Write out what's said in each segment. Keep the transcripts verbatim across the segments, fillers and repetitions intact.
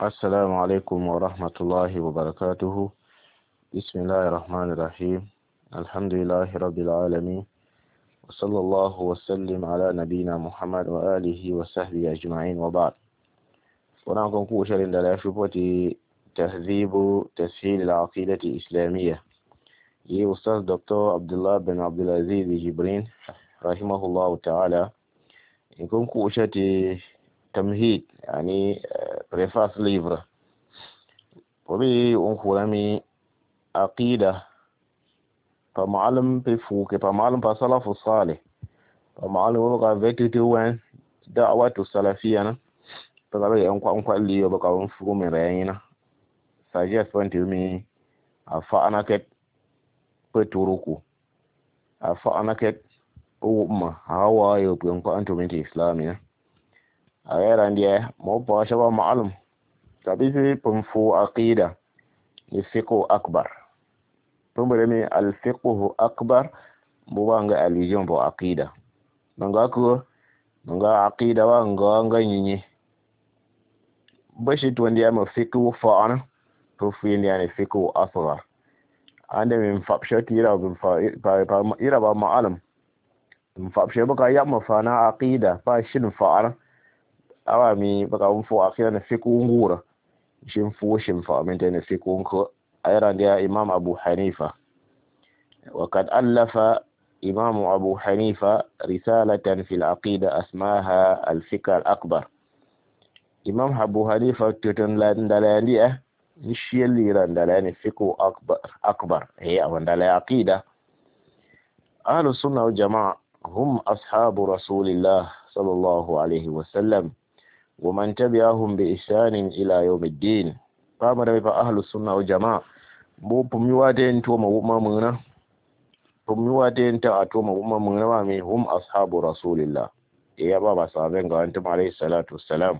السلام عليكم ورحمة الله وبركاته. بسم الله الرحمن الرحيم. الحمد لله رب العالمين، وصلى الله وسلم على نبينا محمد وآله وصحبه أجمعين، وبعد. ونعم كوشر عند شبهة تهذيب تسهيل العقيدة الإسلامية لأستاذ دكتور عبد الله بن عبد العزيز جبرين رحمه الله تعالى. يكون كوشة تمهيد يعني preface livre وبي أنخولامي عقيدة فمعلم بفوك فمعلم بصلاف الصالح فمعلم وبقى فيكتي وين دعوة السلفية فقالوا أنكو أنكو اللي يبقى أنفقوا من رأينا suggest when to me أفعنا كت بتوروكو أفعنا كت أوما هوا يبقى أنكو أنتو من الإسلامية أغير عندي مو باشا معلم تبي بنفو عقيدة الفقه أكبر تمرني الفقه أكبر مبانغ اليوم بو عقيدة نغاكو نغا عقيدة وانغا نيني بشي توندي أم فقه فانا تفين يعني فقه أصغر عندما من فبشة يرى بنفا يرى بمعلم فبشة بقى يأم فانا عقيدة فاشين فانا awami baka mfo akira na fiku ngura shimfu shimfa mentene fiku nko ayra ndia imam Abu Hanifa. وقد ألف إمام أبو حنيفة رسالة في العقيدة اسمها الفقه الأكبر. إمام أبو حنيفة تتندلانية نشي اللي رندلاني فقه أكبر أكبر هي وندلاني عقيدة. أهل السنة والجماعة هم أصحاب رسول الله صلى الله عليه وسلم ومن تبعهم بإحسان إلى يوم الدين. فما دام أهل السنة والجماعة بو بميواتين توما ومامنا بميواتين تا توما ومامنا وامي هم أصحاب رسول الله يا بابا صابين أنتم عليه الصلاة والسلام.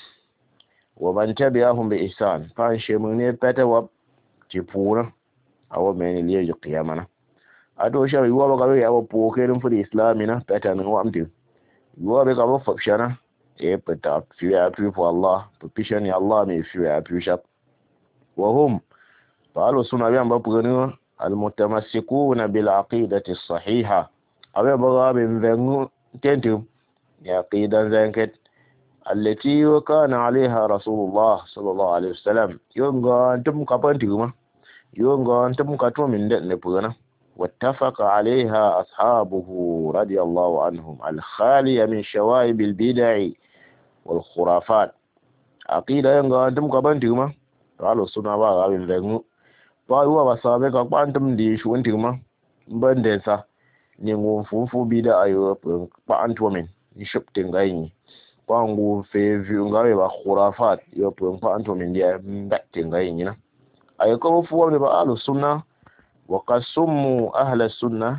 ومن تبعهم بإحسان فانشي مني بتواب تبونا أو من اللي يجي قيامنا أدو شر يوابا قبل أو بوكيرم في الإسلامنا بتانا وامتي يوابا قبل فبشنا e pata fiya fi for Allah petition ya Allah me fiya fi shap wa hum qalu sunna bi amba pugani al mutamassikuna bil aqidati as-sahiha abe baga ben vengu tentu ya aqida zanket allati kana alaiha rasulullah sallallahu alaihi wasallam yonga antum kapanti ma yonga antum katwa min da ne pugana واتفق عليها أصحابه رضي الله عنهم الخالية من شوائب البدع والخرافات. عقيدة ينغا أنتم كبانتما قالوا سنة بقى من ذنو فأيوا بسابقا قانتم دي شو انتما بندنسا نيغو فوفو بيدا أيوا قانتوا من نشبتن غايني قانغو في فيونغاوي بخرافات يوبن قانتوا من دي مبتن غايني أيكم فوفو بقى قالوا سنة وقد سموا أهل السنة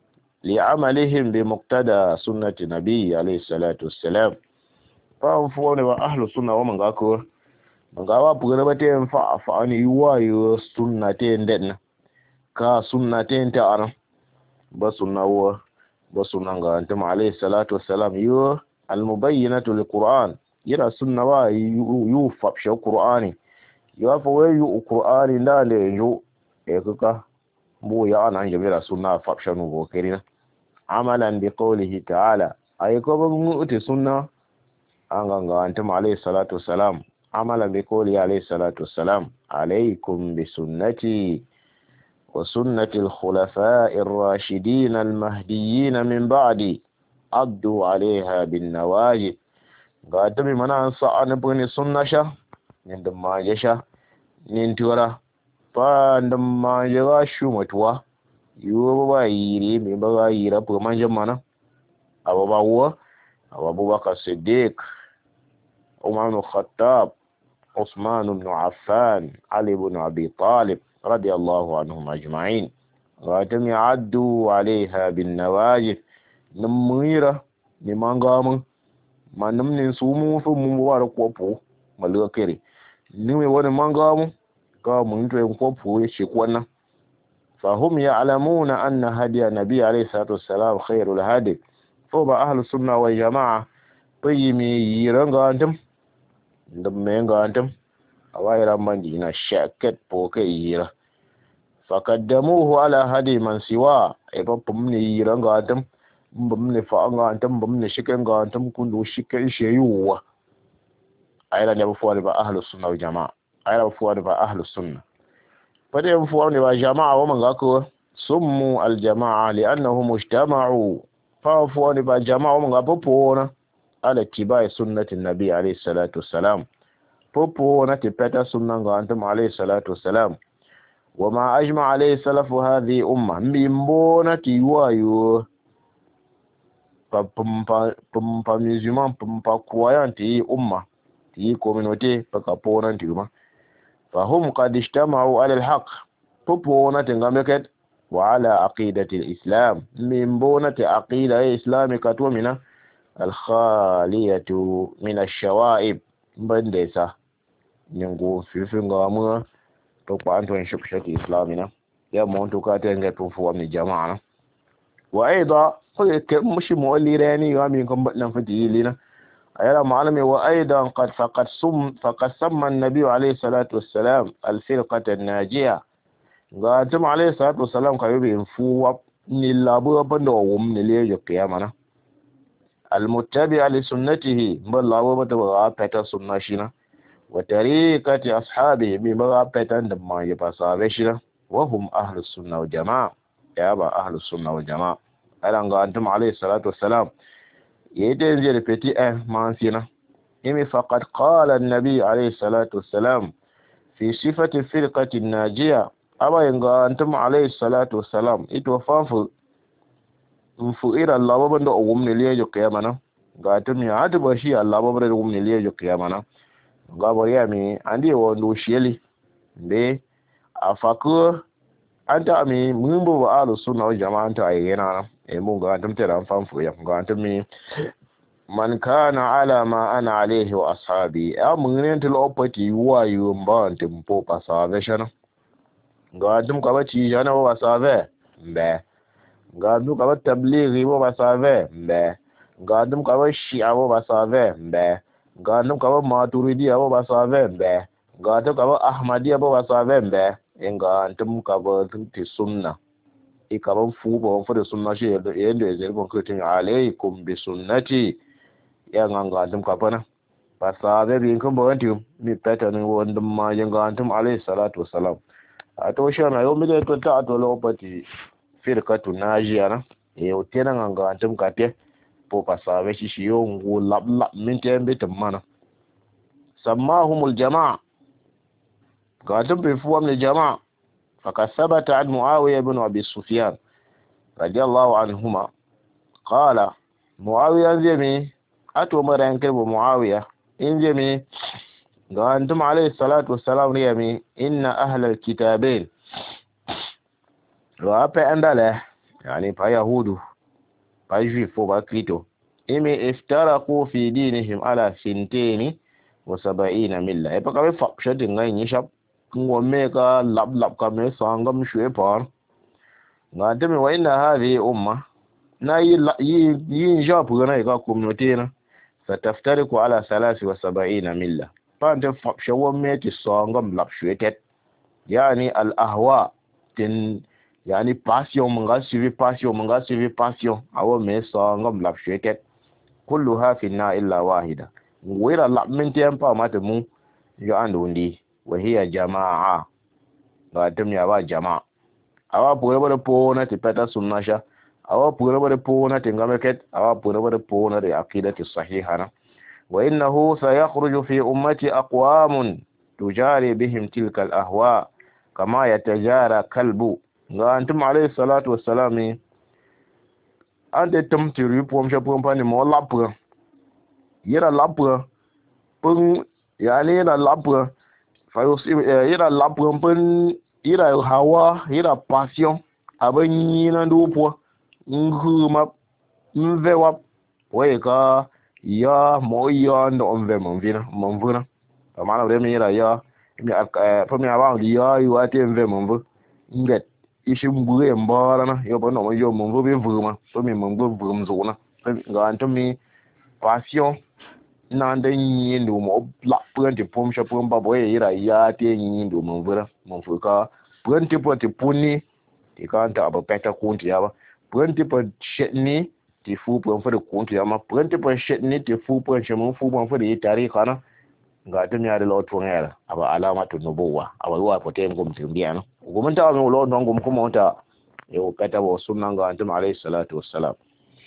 لعملهم بمقتدى سنة النبي عليه الصلاة والسلام. فأنفوني وأهل السنة ومن قاكو من قاوا بغربتين فأفعني يوايو سنتين دين كا سنتين تانا بسنة هو بسنة أنتم عليه الصلاة والسلام يو المبينة للقرآن يرى سنة وا يوفى بشو قرآني يوفى يو قرآني لا لينجو إيكوكا بو يانا جميل سنة فابشانو بوكيرنا عملا بقوله تعالى أيكو بمؤتي سنة أنغانغا أنتم عليه الصلاة والسلام عملا بقوله عليه الصلاة والسلام عليكم بسنتي وسنة الخلفاء الراشدين المهديين من بعدي عضوا عليها بالنواجذ. قادم من أنصى أن بني سنة شا نندم جشا ننتورا فندما جغا شومتوا يوبا يري مبغا يرا بما جمانا أبو باوا أبو بكر الصديق عمر بن الخطاب عثمان بن عفان علي بن أبي طالب رضي الله عنهم أجمعين واتم يعدوا عليها بالنواجذ نميرة نمانغام ما نمن سومو فمبارك وبو ملوكري نمي ونمانغام قاموا ينقفوا يشكونا فهم يعلمون أن هدي النبي عليه الصلاة والسلام خير الهدي. فوق أهل السنة والجماعة طيمي يرنغ أنتم دمينغ أنتم awaira mandina shakat poke yira fakaddamuhu ala hadi man siwa e ba pumni yira ga tam bumni fa ga tam bumni shikan ga tam kundu shikan sheyuwa ayra ne bu ba ahlus sunna wal jamaa ayra bu ba ahlus sunna fade bu ne ba jamaa wa man ga ko summu al jamaa li'annahum ijtama'u fa fu ne ba jamaa wa man ga popona ala tibai sunnati nabi alayhi salatu wassalam popona ti peta sunna ga antum alayhi salatu wassalam wama ajma alayhi salafu hadhihi umma mimbona ti wayo pumpa pumpa musulman pumpa kuwayanti umma ti communauté paka pona ti ma fahum qad ijtama'u ala alhaq popona tingameket wa ala aqidati alislam mimbona ti aqida islamika to mina alkhaliyatu min ash-shawa'ib bandesa nyango fifinga mu to kwa anto shukshati islamina ya monto ka tenga to fo mi jama'a wa aida ko ke mushi mo lirani wa mi kon badan fati lina ayara ma'alami wa aidan qad faqad sum faqad samma an-nabi alayhi salatu wassalam al-firqata an-najiya ga tuma alayhi salatu wassalam ka yobe infu ni labo bando wum ni lejo kiyamana al-muttabi'a li sunnatihi ballahu wa tawa pata sunna shina wa tariqati ashabihi bi ba patan da ma ya fasabe shina wa hum ahlus sunna wal jamaa ya ba ahlus sunna wal jamaa alan ga antum alayhi salatu wassalam yede nje repeti eh mansina imi faqad qala an-nabi alayhi salatu wassalam fi sifati firqati an-najiya aba yanga antum alayhi salatu wassalam ito fafu mfu ira Allah babanda ogumne liyejo kiyamana ga tumi hadu bashi Allah babanda ogumne liyejo kiyamana ga bariya mi andi wondo shiyeli be afaku anta mi mumbo wa ahlus sunna wal jamaa anta ayena e mun ga antum tera fanfu ya ga antum mi man kana ala ma ana alayhi wa ashabi amun til opati wayu mbantum po pasabe shana ga antum ka baci jana wa sabe be ga antum ka tablighi wa sabe be ga antum ka shi'a wa sabe be ga antum ka maturidi wa sabe be ga antum ka ahmadiyya wa sabe be inga antum ka ba tunti sunna e ka ban fu ba fa da sunna shi yanda ya zai ban kutin alaikum bi sunnati ya nganga antum ka bana ba sabe bi kun ba wanti mi peta ne wanda ma yanga antum alaihi salatu wassalam a to shi na yau mi da to ta to lopati firqatu najiya na e o tena nganga antum ka te po pa sabe shi shi yo ngu lab lab min te mbe tamana sammahumul jamaa قاتم بفوا من الجماعة فقد ثبت عن معاوية بن أبي سفيان رضي الله عنهما قال معاوية انزمي أتو مرين كرب معاوية انزمي قانتم عليه الصلاة والسلام ريمي إن أهل الكتابين وأبا أندله يعني فيهود فيجيفو بكريتو إمي افترقوا في دينهم على سنتين وسبعين ملة يبقى بفقشة غير يشب ngomeka lab lab kame sangam shwe par ngante me waina hadhi umma na yi yi japu na ka community na sataftariku ala thalathi wa sab'ina milla pante shawam meti sangam lab shwe tet yani al ahwa tin yani passion manga suivi passion manga suivi passion awo me sangam lab shwe tet kulluha fi na illa wahida wira lab min tempa mata mu yo andundi وهي جماعة غاتم يا با جماعة awa pura bare pona ti peta sunnasha awa pura bare pona ti ngameket awa pura bare pona ri aqidati sahihana wa innahu sayakhruju fi ummati aqwamun tujari bihim tilka al ahwa kama yatajara kalbu nga antum alayhi salatu wassalam ande tamtiri pom sha pom pani mo lapra yira lapra pung yani na lapra fayos ira lapra pun ira hawa ira passion abin na dupo nguma mvewa weka ya moyo ndo mve mvina mvuna maana ule mira ya mi pa mi aba ya yu ate mve mvu nget ishi mbure mbara na yo bono yo mvu be vuma so mi mvu vum zona ga anto mi passion na da yin do mo la puen ti pom sha pom ba boy ira ya te yin do mo bura mo fuka puen ti po ti puni ti kan ta ba peta kunti ya ba puen ti po shetni ti fu puen fa de kunti ya ma puen ti po shetni ti fu puen she mo fu puen fa de tari kana ga tun ya da lotun yara aba alamatu nubuwa aba wa fote ngum timbiya no gum ta mo lo ngum kuma ta yau kata wa sunnan ga antum alayhi salatu wassalam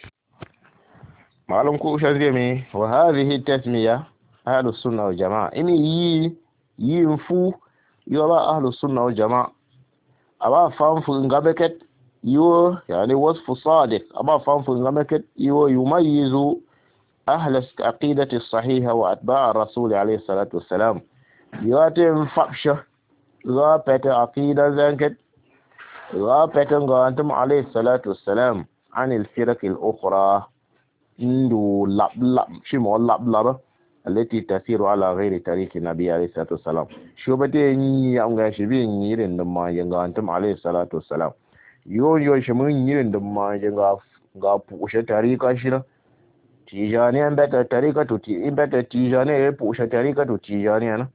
malum ku shan mi wa hadhihi tasmiya ahlus sunna wal jamaa ini yi yi fu yo ba ahlus sunna wal jamaa aba fam fu ngabeket yo yani wasfu sadiq aba fam fu ngabeket yo yumayizu أهل العقيدة الصحيحة وأتباع الرسول عليه الصلاة والسلام ياتم فبشة غابة عقيدة زنكت غابة غانتم عليه الصلاة والسلام عن الفرق الأخرى ندو لب لب شمو لب لب التي تسير على غير طريق النبي عليه الصلاة والسلام شو بتي ني أمغا شبي نيرن دما يغانتم عليه الصلاة والسلام يو يو شمو نيرن دما يغا غا بوشة طريقة شيرا tijani an beta tarika to ti in beta tijani e pusha tarika to tijani na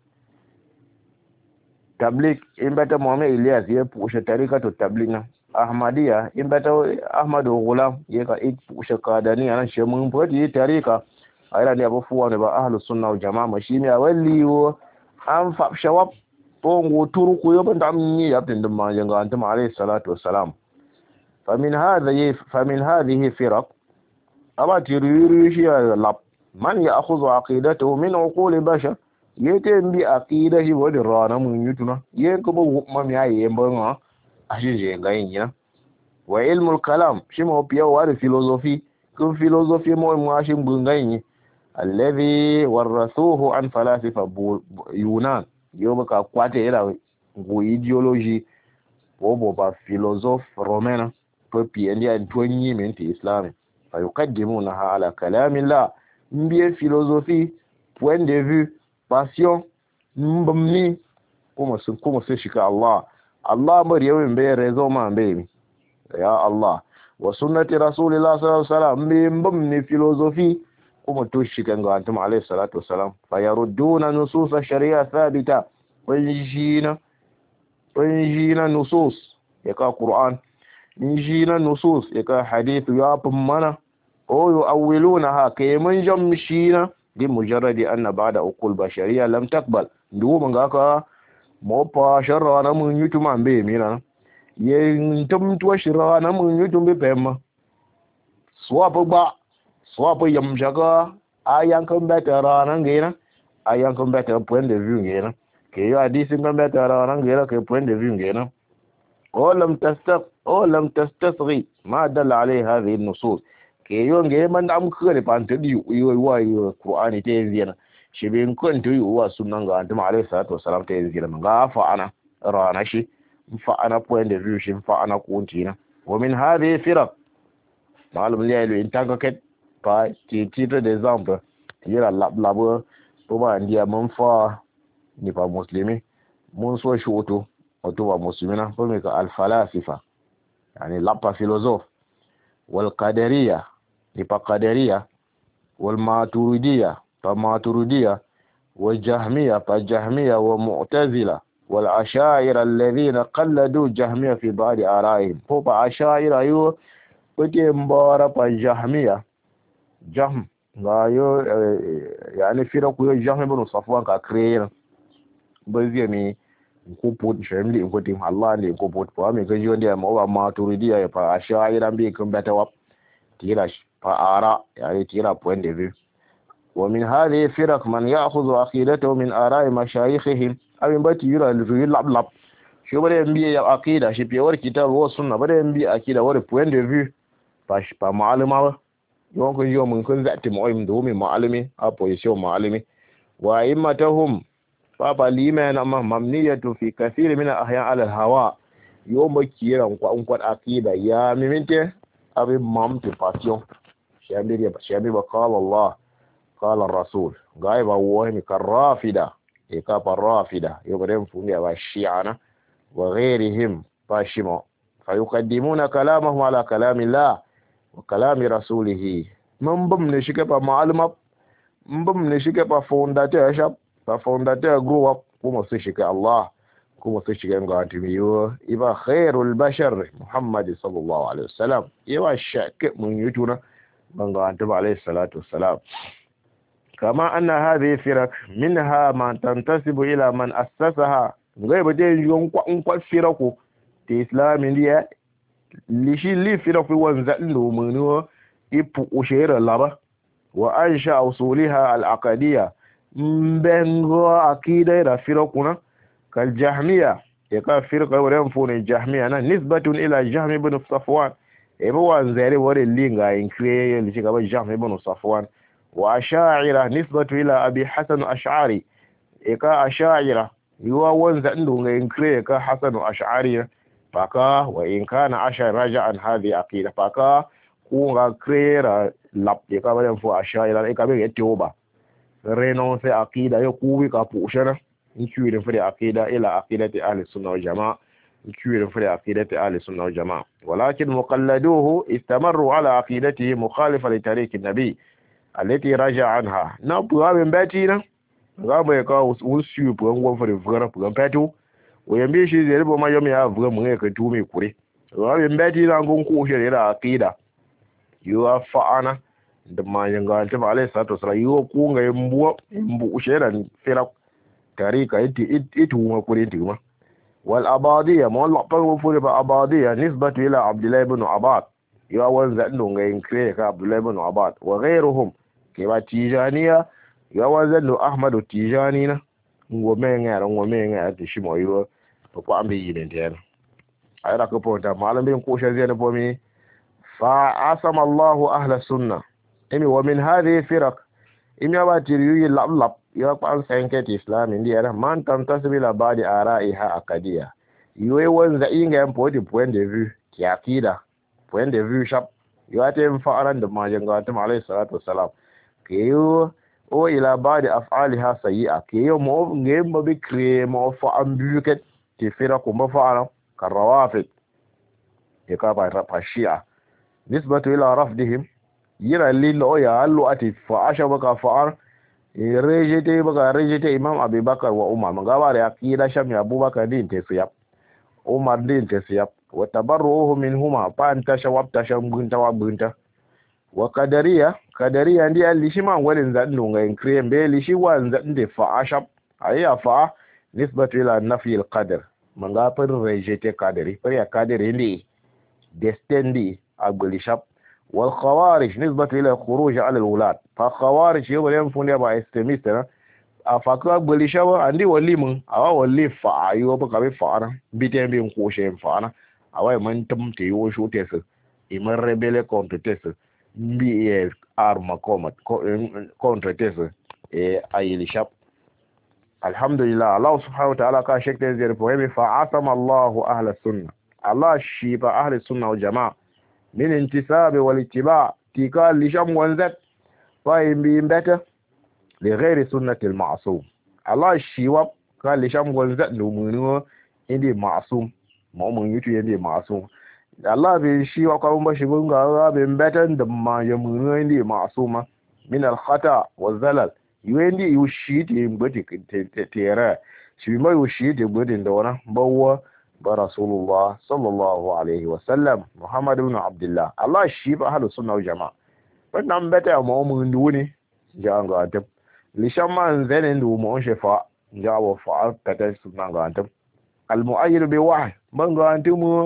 tablik in beta Muhammad Ilyas ye pusha tarika to tablik na ahmadiyya in beta ahmadu gulam ye ka it pusha kadani na she mun fadi tarika ayra ne abufuwa ne ba ahlus sunna wal jamaa mashi ne walli wo an fa shawab bongo turku yo ban dam ni ya tin dum ma janga antum alayhi salatu wassalam famin hadhihi famin hadhihi firaq aba tiriri shi lab man ya akhudhu aqidatahu min uqul bashar yete mbi aqida shi wodi rana mun yutuna yen ko bo mam ya yemba nga ashije ngayina wa ilmul kalam shi mo piya wa philosophy ko philosophy mo mo shi ngayini alladhi warathuhu an falasifa yunan yoba ka kwate ira go ideology bo ba philosophe romain ko piya ndi an tonyi menti islamique فيقدمونها على كلام الله مبيه philosophie point de vue passion mbamni kuma sun kuma sai shika Allah Allah bari yawin bai rezo ma bai ya Allah wa sunnati rasulillah sallallahu alaihi wasallam mbamni philosophie kuma to shika ga antum alaihi salatu wasalam fayarudduna nusus ash-sharia thabita wa yijina wa yijina nusus yaka Qur'an yijina nusus yaka hadith ya mana أو يؤولونها كيمن جمشينا بمجرد أن بعد أقول بشرية لم تقبل دو من غاكا موبا شرانا من يتم عن بيمينا ينتم توشرانا من يتم بيما سواب با سواب يمشاكا أيان كم بيترانا غينا أيان كم بيتر point de vue غينا كيو أديس كم بيترانا غينا كي point de vue غينا أو لم تستغ أو لم تستصغي ما دل عليه هذه النصوص ke yonge man am kare pante di yo wa yo Qur'ani te zina shibin kun to yo wa sunnan ga antum alayhi salatu wassalam te zina ga fa ana rana shi fa ana point de vue shi fa ana kuntina wa min hadhihi firaq malum li alu intanga ket pa ti titre d'exemple tira lab labo to ba ndia mun fa ni pa muslimi mun so shi oto oto ba muslimina ko me ka al falasifa yani lapa philosophe wal qadariyya nipa qadariya wal maturidiyya pa maturidiyya wal jahmiyya pa jahmiyya wa mu'tazila wal ashaira alladhina qalladu jahmiyya fi ba'd ara'ihim ko pa ashaira yo kote mbara pa jahmiyya jahm ga yo yani fira ku yo jahm ibn safwan ka creer baziya mi ko pot shemli ko tim Allah ne ko pot pa me ga yo ndia ma wa maturidiyya pa ashaira bi kan beta wa tira فآراء يعني تيرا point de vue ومن هذه الفرق من يأخذ عقيدته من آراء مشايخهم أو باتي يرى الرجل لب لب شو بده ينبي عقيدة شو بيور كتاب والسنة بده ينبي عقيدة ور point de vue باش با معلومة يمكن يوم ممكن ذات معلم دومي معلمي أو position معلمي وأئمتهم بابا ليمان أما ممنية في كثير من الأحيان على الهواء يوم كيرا ونقول عقيدة يا ممنته أبي مامتي passion شامبي شامبي قال الله قال الرسول غايب وهم كالرافدة إيكاب الرافدة يقدم فنيا والشيعة وغيرهم باشمو فيقدمون كلامهم على كلام الله وكلام رسوله من ضمن شكب معلومة mbum ne shike pa fondateur shap pa fondateur grow up kuma sai shike Allah kuma sai shike ga timiyo iba khairul bashar Muhammad sallallahu alaihi wasallam yawa shake mun yutuna banga antabi alaihi salatu wassalam kama anna hadhihi firak minha man tantasibu ila man assasaha ngai bade yon kwa kwa firako te islam indiya lishi li firako wanza ndo munuwa ipu ushera laba wa ansha usuliha al-aqadiyya mbengo akida da firakuna kal jahmiya yaka firqa wurin fune jahmiya na nisbatun ila jahmi ibn safwan ebo wanzare wore linga inkwe lishi kaba jahmi ibn safwan wa ash'ira nisbatu ila abi hasan ash'ari yaka ash'ira yuwa wanza ndo nga inkwe yaka hasan ash'ari faka wa in kana ash'ar raja'an hadhi aqida faka kunga krera lap yaka bare fu ash'ira yaka be etoba reno se aqida yo kuwi ka pushana inkiwire fure aqida ila aqidati ahli sunna wal jamaa inkiwire fure aqidati ahli sunna wal jamaa walakin muqalladuhu istamarru ala aqidatihi mukhalifa li tariq an-nabi allati raja'a anha na buwa mbati na gaba ka usu bu ngwa fure fure bu pato oyambe shi zai bo ma yomi ya vuga mun ka tumi kure gaba mbati na ngon ku shere aqida yuwa fa'ana da manyan ga altafa alaihi salatu wasallam yiwo ku ga mbuwa mbu usheran fira tarika iti itu ma kure tima wal abadiyya ma Allah fa fu ba abadiyya nisbatu ila abdullah ibn abad yawa wanza ndo ga inkre ka abdullah ibn abad wa ghayruhum ke ba tijaniya yawa wanza ndo ahmad tijani na ngome ngara ngome ngara ti shimo yiwo to ko ambe yiden tena ayra ko ponta malamin ko shazena bomi fa asama Allah ahla sunnah imi wa min hadhihi firaq imi abatiri lab lab ya kwan sanket islam indiya man tantasib ila badi ara'iha akadiya yoy wanza inga yan podi point de vue ki akida point de vue shap yo ate mfa'aran da majanga ta alayhi salatu wassalam keyo o ila badi af'aliha sayyi'a keyo mo ngem bi kre mo fa ambuket ti firaq mo fa'ala karawafid yakaba rafashia nisbatu ila rafdihim yira lillo ya allu ati fa asha baka fa'ar rejete baka rejete imam abubakar wa umar magaba da akida sham abubakar din tesiyab umar din tesiyab wa tabarruhu minhuma fa anta shawab tasham gunta wa gunta wa qadariya qadariya ndi alli shi man walin zadin nga increem be li shi wan zadin de fa asha ayya fa nisbatu ila nafi al-qadar magaba rejete qadari fa ya qadari ndi destendi agli shap والخوارج نسبة إلى الخروج على الولاد فخوارج يقول ينفون يبقى استميستنا أفاكوا أقبل شابا عندي ولي من أو ولي فا أيوة بقى بفانا بيتين بيم كوشين فانا أو من تم تيو شو تيس إمر ربيل كونت تيس بي أرما كومت كونت تيس أي لشاب الحمد لله الله سبحانه وتعالى كاشك تنزير فهمي فعصم الله أهل السنة الله شيب أهل السنة والجماعة من انتساب والاتباع تيكال لشام وانزت فاهم بيمبتا لغير سنة المعصوم الله الشيواب قال لشام وانزت نمونو اندي معصوم مؤمن يتو اندي معصوم الله بالشيواب قال مباشبون قال بيمبتا دما يمونو اندي معصوم من الخطأ والزلل يوندي يوشيت يمبتي تيرا شبما يوشيت يمبتي دونا بوا برسول الله صلى الله عليه وسلم محمد بن عبد الله الله شيب أهل السنة والجماعة فنام بتا مؤمن دوني جاء غاتب لشما زين دو مؤشفاء جاء وفعل بتا سنة غاتب المؤيد بوحي من غاتم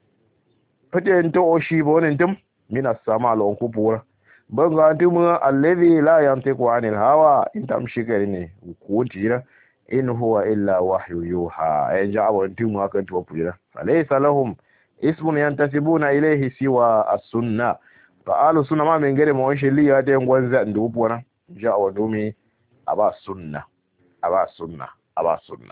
فتن تو شيبون انتم من السماء لون كبورة من غاتم الذي لا ينطق عن الهوى انتم شكرني وكونتينا in huwa illa wahyu yuha ay ja'awa ntimu haka ntiwa pujira falaysa lahum ismun yantasibuna ilayhi siwa as-sunnah fa alu sunna ma mengere mo sheli ya de ngwanza ndupu na ja'awa dumi aba sunna aba sunna aba sunna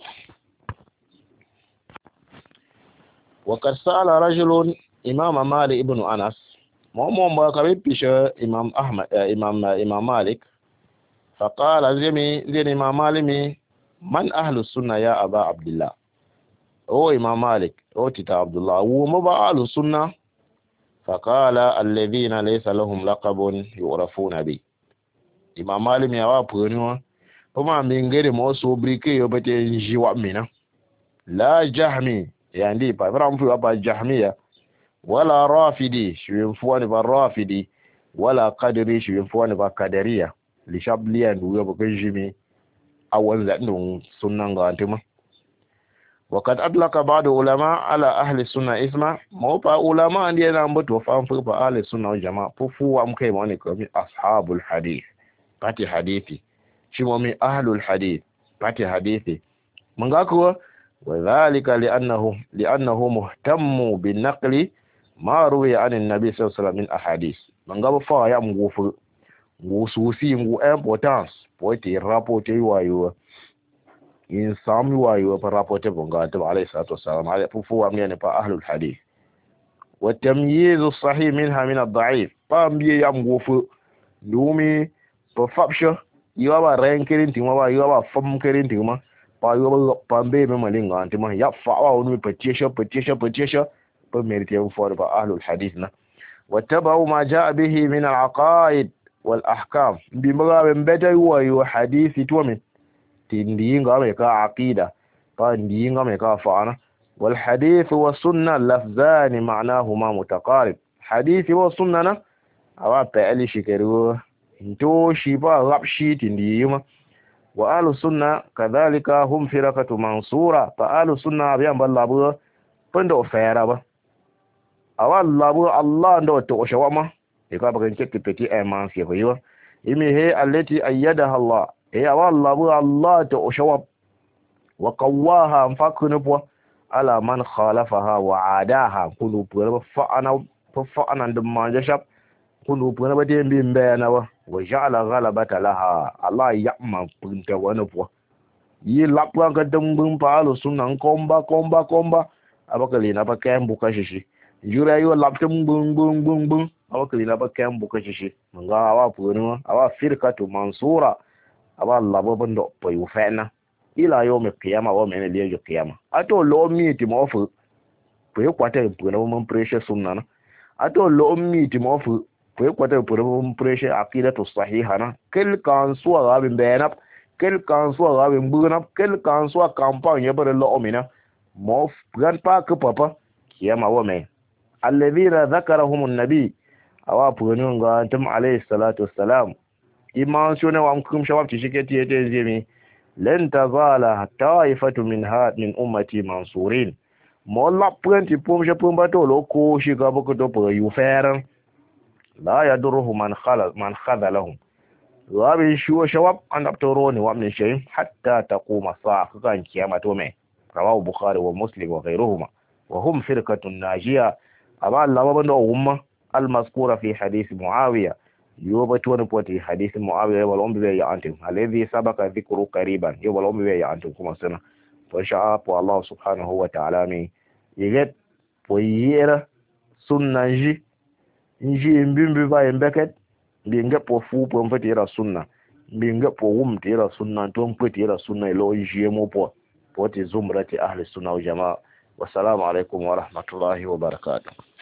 wa qad sa'ala rajulun imam malik ibn anas mo mo ba kabipisha imam ahmad imam imam malik فقال زمي زين امام مالك من أهل السنة يا أبا عبد الله هو إمام مالك هو تتا عبد الله وما بقى أهل السنة فقال الذين ليس لهم لقب يعرفون به imam malik ya wa puni wa kuma min gere mo so brike yo bete nji wa mina la jahmi yani pa ram fu ba jahmiya wala rafidi shi fuwani ba rafidi wala qadri shi fuwani ba qadariya li shabliya ndu yo ba jimi awan zadun sunnan ga antuma وقد أطلق بعض علماء على أهل السنة اسما موفى علماء عندنا مبتو فهم في أهل السنة والجماعة ففوا أمكي ماني كمي أصحاب الحديث باتي حديثي شو مي أهل الحديث باتي حديثي من قاكوا وذلك لأنه لأنه مهتم بالنقل ما روي عن النبي صلى الله عليه وسلم من أحاديث من قبل فا يا مغوف وسوسي مغو importance بوتي رابوتي وايو in sami wayo fa rapote bonga ta alayhi salatu wassalam ala fufu amne fa ahlul hadith wa tamyiz as-sahih minha min ad-da'if pa mbiye yam gofu dumi pa fabsha yiwa ba rankirin tinwa ba yiwa ba fam kirin tinwa pa yiwa ba pambe me malinga antima ya fa wa onu petition petition petition pa merite for fa ahlul hadith na wa tabu ma jaa bihi min al-aqaid wal ahkam bi magabe mbeta wayo hadithi tuwa تندينغا ميكا عقيدة تندينغا ميكا فانا والحديث والسنة لفظان معناهما متقارب حديث والسنة أوا بألي شكرو انتو شيبا غبشي تنديما وآل السنة كذلك هم فرقة منصورة فآل السنة بيان باللابو بندو فيرابا أوا اللابو الله ندو توشوما يكا بغن كيك بتي ايمان سيفيوا إمي هي التي أيدها الله هي والله الله تشوب وقواها فكنوا على من خالفها وعاداها كلوا بنا فانا فانا دم جشب كلوا بنا بدين بين بينا وجعل غلبة لها الله يأمن بنت ونبوا يلقى قدم بن فعل سنة كومبا كومبا كومبا أبكلينا بكام بكاششي جورا يو لابتم بن بن بن بن أبكلينا بكام بكاششي من غاوا بنا أوا فرقة منصورة aba labo bando poyu fena ila yo me kiyama wo me ne yo kiyama ato lo mi ti mo fu poyu kwata pu na mo pressure sunna na ato lo mi ti mo fu poyu kwata pu na mo pressure aqidatu sahiha na kel kan so ga be bena kel kan so ga be mbuna kel kan so campagne bare lo omina mo gan pa ke papa kiyama wo me alladhina dhakarahum an-nabi awa pu ni ga tam alayhi salatu wassalam iman shone wa mkum shawab ti shiketi yete zemi lan tazala ta'ifatu min had min ummati mansurin mo la pranti pom je pom bato lo ko shi ga boko to po yu fer la yadruhu man khala man khadalahum wa bi shu shawab an abtoroni wa min shay hatta taquma sa'a kan kiyama to me rawahu bukhari wa muslim wa ghayruhuma wa hum firqatun najiya aba Allah bando umma al mazkura fi hadith muawiya يوبا توني بوتي حديث معاوية والأم بي يعنتم الذي سبق ذكره قريبا يوبا الأم بي يعنتم كما سنة فإنشاء الله سبحانه وتعالى مي يجد بوييرا سنة نجي نجي مبين ببا ينبكت بينجب بوفو بومفتيرا سنة بينجب بووم تيرا سنة تومفتيرا سنة لو يجي مو بو بوتي زمرة أهل السنة والجماعة والسلام عليكم ورحمة الله وبركاته.